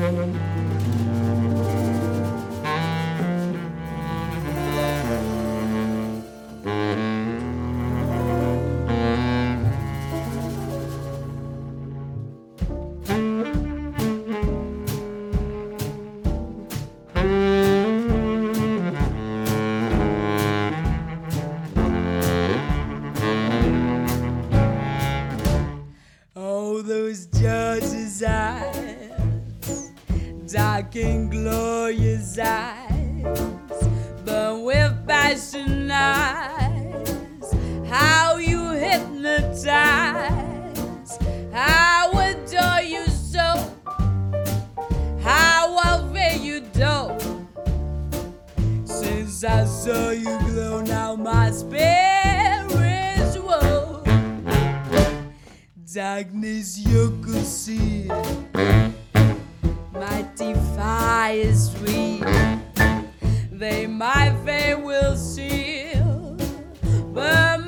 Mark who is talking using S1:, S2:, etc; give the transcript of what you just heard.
S1: Oh, those judges' eyes, dark and glorious eyes, but with passion eyes, how you hypnotize, how adore you so, how I feel you do. Since I saw you glow, now my spirit's woe. Darkness you could see, mighty fire sweet, they my fate will seal, but